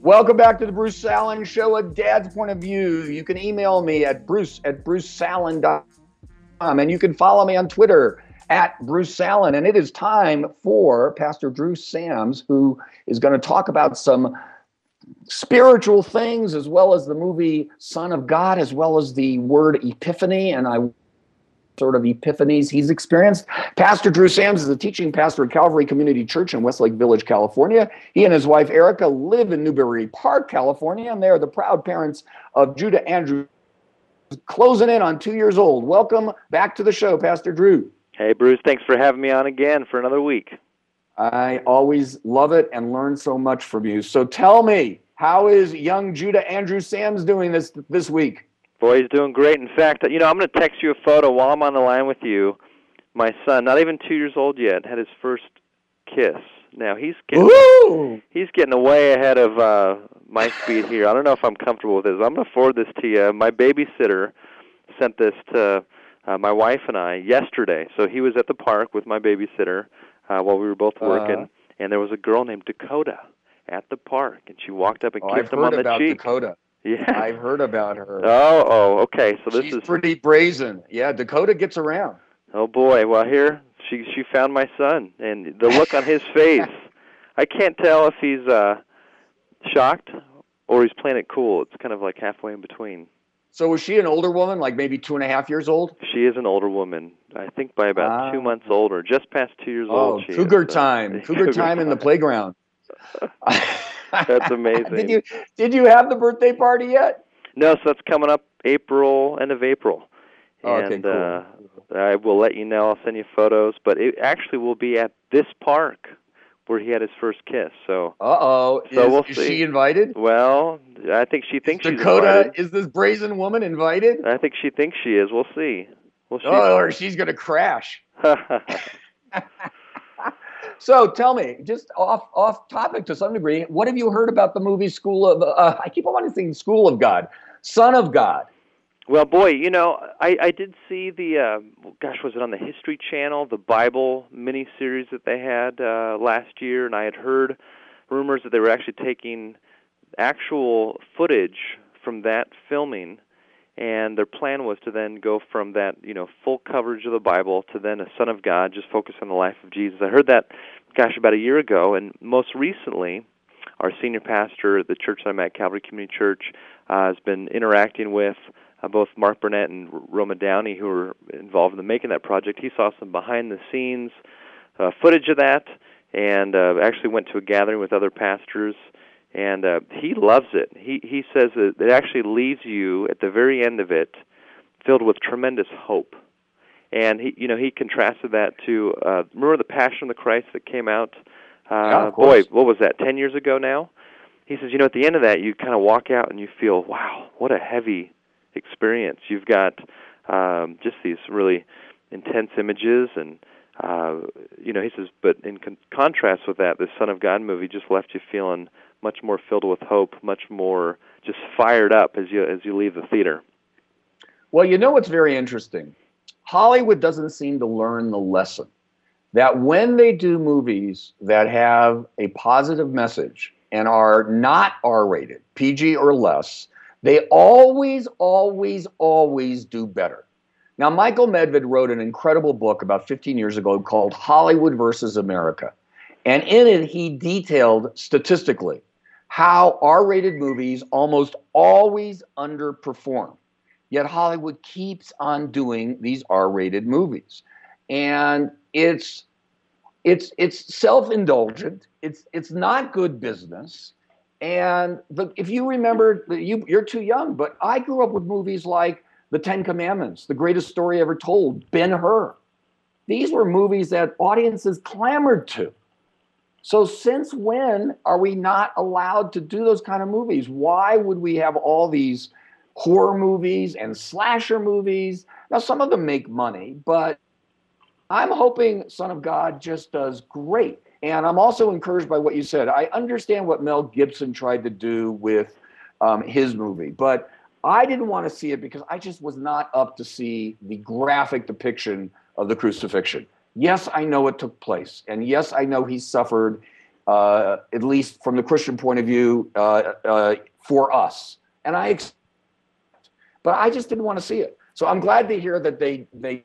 Welcome back to the Bruce Salen Show, A Dad's Point of View. You can email me at bruce@brucesalen.com, and you can follow me on Twitter at Bruce Salen. And it is time for Pastor Drew Sams, who is going to talk about some spiritual things, as well as the movie Son of God, as well as the word epiphany, and sort of epiphanies he's experienced. Pastor Drew Sams is a teaching pastor at Calvary Community Church in Westlake Village, California. He and his wife, Erica, live in Newbury Park, California, and they are the proud parents of Judah Andrew, closing in on 2 years old. Welcome back to the show, Pastor Drew. Hey, Bruce. Thanks for having me on again for another week. I always love it and learn so much from you. So tell me, how is young Judah Andrew Sams doing this week? Boy, he's doing great. In fact, I'm going to text you a photo while I'm on the line with you. My son, not even 2 years old yet, had his first kiss. Now, he's getting way ahead of my speed here. I don't know if I'm comfortable with this. I'm going to forward this to you. My babysitter sent this to my wife and I yesterday. So he was at the park with my babysitter while we were both working, and there was a girl named Dakota at the park, and she walked up and kissed him on the cheek. I've heard about Dakota. Yeah, I've heard about her. Oh, okay. So she's pretty brazen. Yeah, Dakota gets around. Oh boy. Well, here she found my son, and the look on his face. I can't tell if he's shocked or he's playing it cool. It's kind of like halfway in between. So was she an older woman, like maybe 2.5 years old? She is an older woman. I think by about 2 months older, just past 2 years old. Oh, cougar time! Cougar time in the playground. That's amazing. Did you have the birthday party yet? No, so that's coming up end of April. And cool. I will let you know. I'll send you photos. But it actually will be at this park where he had his first kiss. So, we'll see. Is she invited? Well, I think she thinks she's Dakota, invited. is this brazen woman invited? I think she thinks she is. We'll see. Or she's going to crash. So tell me, just off topic to some degree, what have you heard about the movie I keep on wanting to think School of God, Son of God? Well, boy, I did see the, was it on the History Channel, the Bible miniseries that they had last year, and I had heard rumors that they were actually taking actual footage from that filming, and their plan was to then go from that, full coverage of the Bible to then a Son of God, just focus on the life of Jesus. I heard that, about a year ago, and most recently, our senior pastor at the church that I'm at, Calvary Community Church, has been interacting with both Mark Burnett and Roma Downey, who were involved in the making of that project. He saw some behind-the-scenes footage of that, and actually went to a gathering with other pastors, and he loves it. He says that it actually leaves you, at the very end of it, filled with tremendous hope. And he contrasted that to, remember The Passion of the Christ that came out? Boy, what was that, 10 years ago now? He says, at the end of that, you kind of walk out and you feel, wow, what a heavy experience. You've got just these really intense images, and he says, but in contrast with that, the Son of God movie just left you feeling much more filled with hope, much more just fired up as you leave the theater. Well, what's very interesting? Hollywood doesn't seem to learn the lesson that when they do movies that have a positive message and are not R-rated, PG or less, they always, always, always do better. Now, Michael Medved wrote an incredible book about 15 years ago called Hollywood versus America. And in it, he detailed statistically how R-rated movies almost always underperform. Yet Hollywood keeps on doing these R-rated movies. And it's self-indulgent. It's not good business. And if you remember, you're too young, but I grew up with movies like The Ten Commandments, The Greatest Story Ever Told, Ben-Hur. These were movies that audiences clamored to. So since when are we not allowed to do those kind of movies? Why would we have all these horror movies and slasher movies? Now, some of them make money, but I'm hoping Son of God just does great. And I'm also encouraged by what you said. I understand what Mel Gibson tried to do with his movie, but I didn't want to see it because I just was not up to see the graphic depiction of the crucifixion. Yes, I know it took place. And yes, I know he suffered at least from the Christian point of view, for us. And but I just didn't want to see it. So I'm glad to hear that they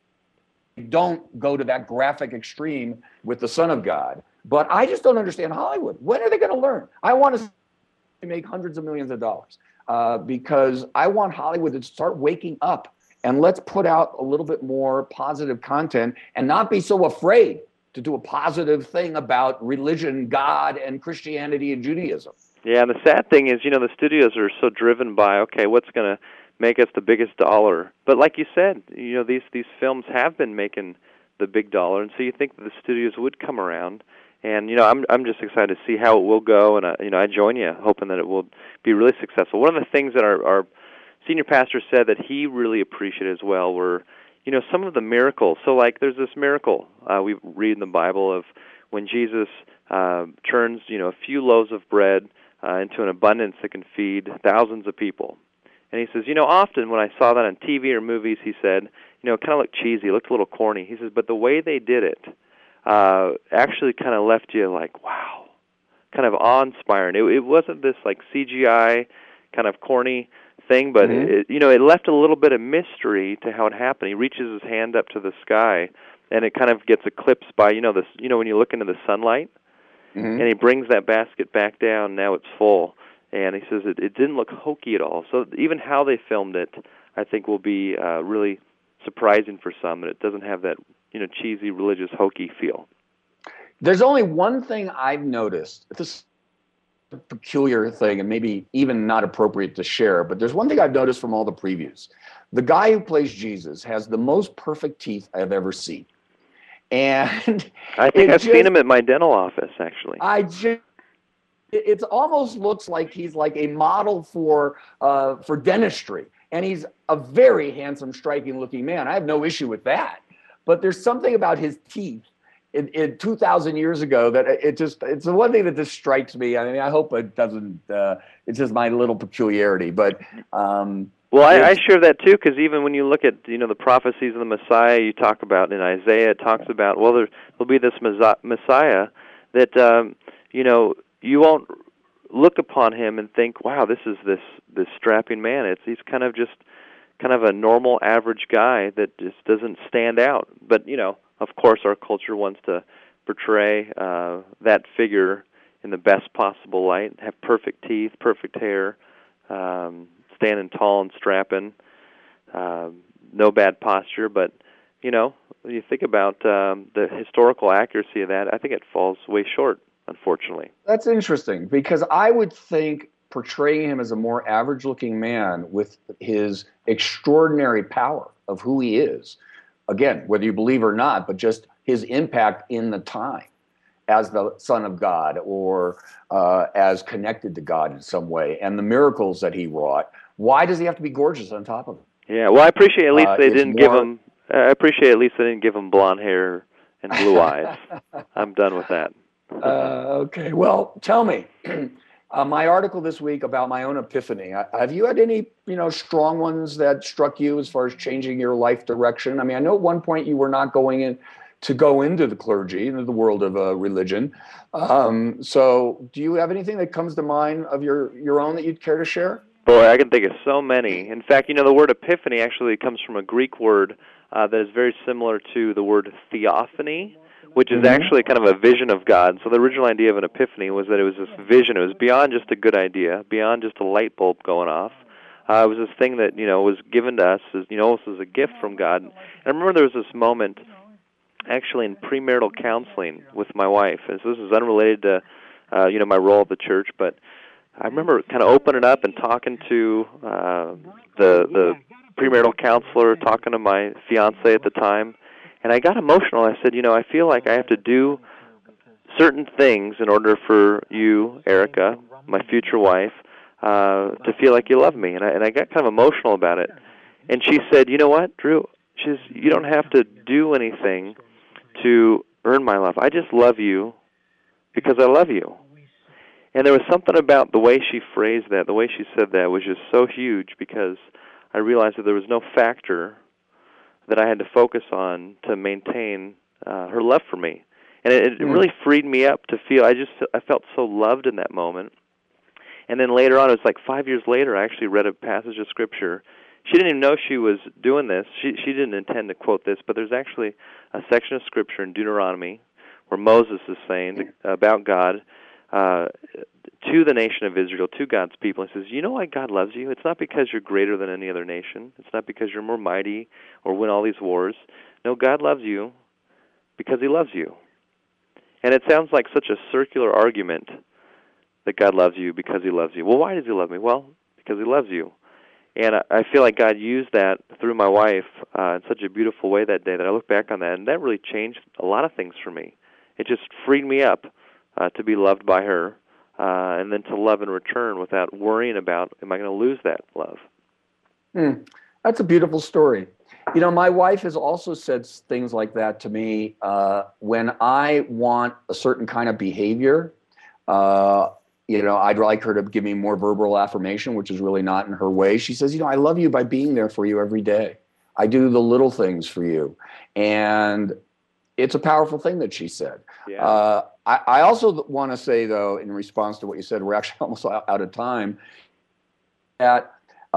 don't go to that graphic extreme with the Son of God. But I just don't understand Hollywood. When are they going to learn? I want to make hundreds of millions of dollars because I want Hollywood to start waking up, and let's put out a little bit more positive content and not be so afraid to do a positive thing about religion, God, and Christianity and Judaism. Yeah, and the sad thing is, the studios are so driven by, okay, what's going to make us the biggest dollar? But like you said, these films have been making the big dollar, and so you think that the studios would come around. And I'm just excited to see how it will go, and I join you, hoping that it will be really successful. One of the things that our senior pastor said that he really appreciated as well were, some of the miracles. So, like, there's this miracle we read in the Bible of when Jesus turns, a few loaves of bread into an abundance that can feed thousands of people. And he says, often when I saw that on TV or movies, he said, it kind of looked cheesy, it looked a little corny. He says, but the way they did it actually kind of left you like, wow, kind of awe-inspiring. It wasn't this like CGI kind of corny thing, but it left a little bit of mystery to how it happened. He reaches his hand up to the sky, and it kind of gets eclipsed by when you look into the sunlight, and he brings that basket back down. Now it's full, and he says it didn't look hokey at all. So even how they filmed it, I think, will be really surprising for some. That it doesn't have that cheesy religious hokey feel. There's only one thing I've noticed. This peculiar thing, and maybe even not appropriate to share, but there's one thing I've noticed from all the previews. The guy who plays Jesus has the most perfect teeth I've ever seen. And I think I've seen him at my dental office, actually. It almost looks like he's like a model for dentistry. And he's a very handsome, striking-looking man. I have no issue with that. But there's something about his teeth in 2,000 years ago that it's the one thing that just strikes me. I mean, I hope it doesn't. It's just my little peculiarity. But well, I share that too, because even when you look at the prophecies of the Messiah, you talk about in Isaiah, it talks about there'll be this Messiah that you won't look upon him and think, wow, this is this strapping man. He's kind of a normal, average guy that just doesn't stand out. But of course, our culture wants to portray that figure in the best possible light, have perfect teeth, perfect hair, standing tall and strapping, no bad posture. But when you think about the historical accuracy of that, I think it falls way short, unfortunately. That's interesting, because I would think portraying him as a more average-looking man with his extraordinary power of who he is, again, whether you believe or not, but just his impact in the time as the Son of God or as connected to God in some way, and the miracles that he wrought. Why does he have to be gorgeous on top of it? Yeah, well, I appreciate at least they didn't give him. I appreciate at least they didn't give him blonde hair and blue eyes. I'm done with that. Okay, well, tell me. My article this week about my own epiphany. Have you had any, strong ones that struck you as far as changing your life direction? I mean, I know at one point you were not going into the clergy, into the world of religion. So do you have anything that comes to mind of your own that you'd care to share? Boy, I can think of so many. In fact, the word epiphany actually comes from a Greek word that is very similar to the word theophany, which is actually kind of a vision of God. So the original idea of an epiphany was that it was this vision. It was beyond just a good idea, beyond just a light bulb going off. It was this thing that, was given to us as, almost as a gift from God. And I remember there was this moment actually in premarital counseling with my wife. And so this is unrelated to, my role at the church, but I remember kind of opening up and talking to the premarital counselor, talking to my fiancée at the time. And I got emotional. I said, I feel like I have to do certain things in order for you, Erica, my future wife, to feel like you love me. And I got kind of emotional about it. And she said, you know what, Drew? She says, you don't have to do anything to earn my love. I just love you because I love you. And there was something about the way she phrased that, the way she said that was just so huge, because I realized that there was no factor that I had to focus on to maintain her love for me. And it really freed me up to feel, I felt so loved in that moment. And then later on, it was like 5 years later, I actually read a passage of Scripture. She didn't even know she was doing this. She didn't intend to quote this, but there's actually a section of Scripture in Deuteronomy where Moses is saying about God to the nation of Israel, to God's people. He says, you know why God loves you? It's not because you're greater than any other nation. It's not because you're more mighty or win all these wars. No, God loves you because He loves you. And it sounds like such a circular argument that God loves you because He loves you. Well, why does He love me? Well, because He loves you. And I feel like God used that through my wife in such a beautiful way that day that I look back on that, and that really changed a lot of things for me. It just freed me up to be loved by her and then to love in return without worrying about, am I going to lose that love? That's a beautiful story. You know, my wife has also said things like that to me when I want a certain kind of behavior. You know, I'd like her to give me more verbal affirmation, which is really not in her way. She says, you know, I love you by being there for you every day. I do the little things for you. And it's a powerful thing that she said. Yeah. I also want to say, though, in response to what you said, we're actually almost out of time, that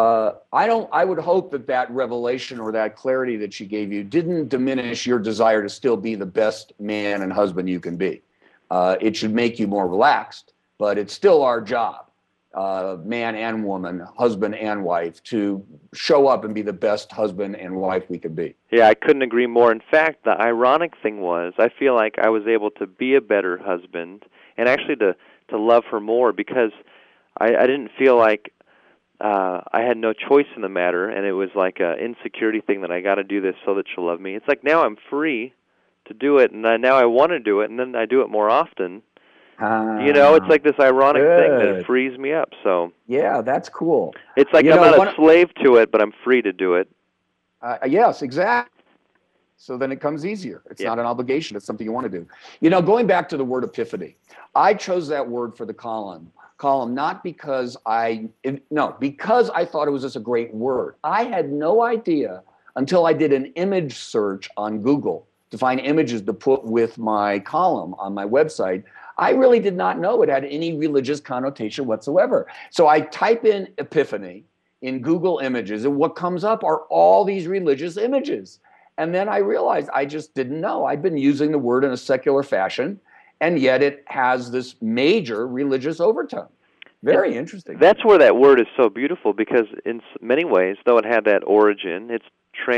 I would hope that revelation or that clarity that she gave you didn't diminish your desire to still be the best man and husband you can be. It should make you more relaxed, but it's still our job, man and woman, husband and wife, to show up and be the best husband and wife we could be. Yeah, I couldn't agree more. In fact, the ironic thing was, I feel like I was able to be a better husband and actually to love her more because I didn't feel like I had no choice in the matter, and it was like an insecurity thing that I got to do this so that she'll love me. It's like now I'm free to do it, and now I want to do it, and then I do it more often. You know, it's like this ironic thing that it frees me up. So yeah, that's cool. It's like I'm not a slave to it, but I'm free to do it. Yes, exactly. So then it comes easier. It's not an obligation. It's something you want to do. You know, going back to the word epiphany, I chose that word for the column not because because I thought it was just a great word. I had no idea until I did an image search on Google to find images to put with my column on my website. I really did not know it had any religious connotation whatsoever. So I type in epiphany in Google Images, and what comes up are all these religious images. And then I realized I just didn't know. I'd been using the word in a secular fashion, and yet it has this major religious overtone. Very interesting. That's where that word is so beautiful, because in many ways, though it had that origin, it's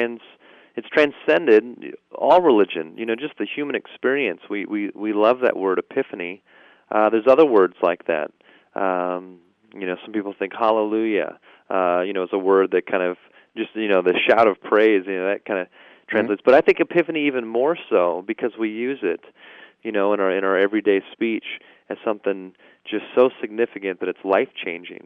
transcended all religion. You know, just the human experience. We love that word epiphany. There's other words like that. You know, some people think hallelujah. You know, is a word that kind of just, you know, the shout of praise. You know, that kind of translates. But I think epiphany even more so because we use it, you know, in our everyday speech as something just so significant that it's life-changing.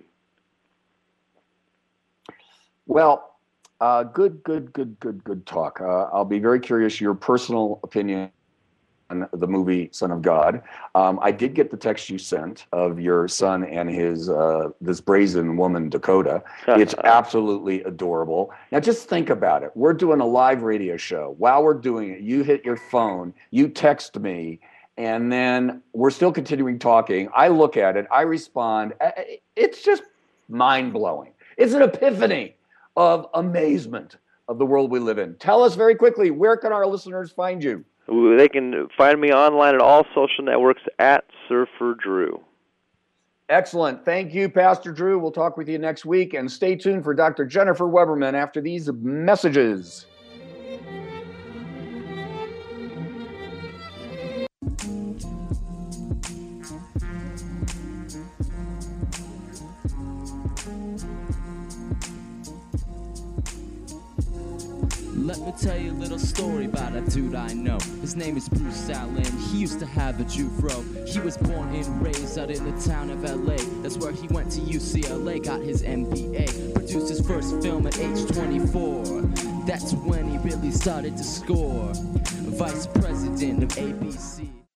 Well, good talk. I'll be very curious your personal opinion on the movie Son of God. I did get the text you sent of your son and his this brazen woman, Dakota. It's absolutely adorable. Now just think about it. We're doing a live radio show. While we're doing it, you hit your phone, you text me, and then we're still continuing talking. I look at it, I respond. It's just mind-blowing. It's an epiphany of amazement of the world we live in. Tell us very quickly, where can our listeners find you? They can find me online at all social networks at Surfer Drew. Excellent. Thank you, Pastor Drew. We'll talk with you next week, and stay tuned for Dr. Jennifer Weberman after these messages. Let me tell you a little story about a dude I know. His name is Bruce Allen. He used to have a Jew fro. He was born and raised out in the town of LA. That's where he went to UCLA, got his MBA. Produced his first film at age 24. That's when he really started to score. Vice president of ABC.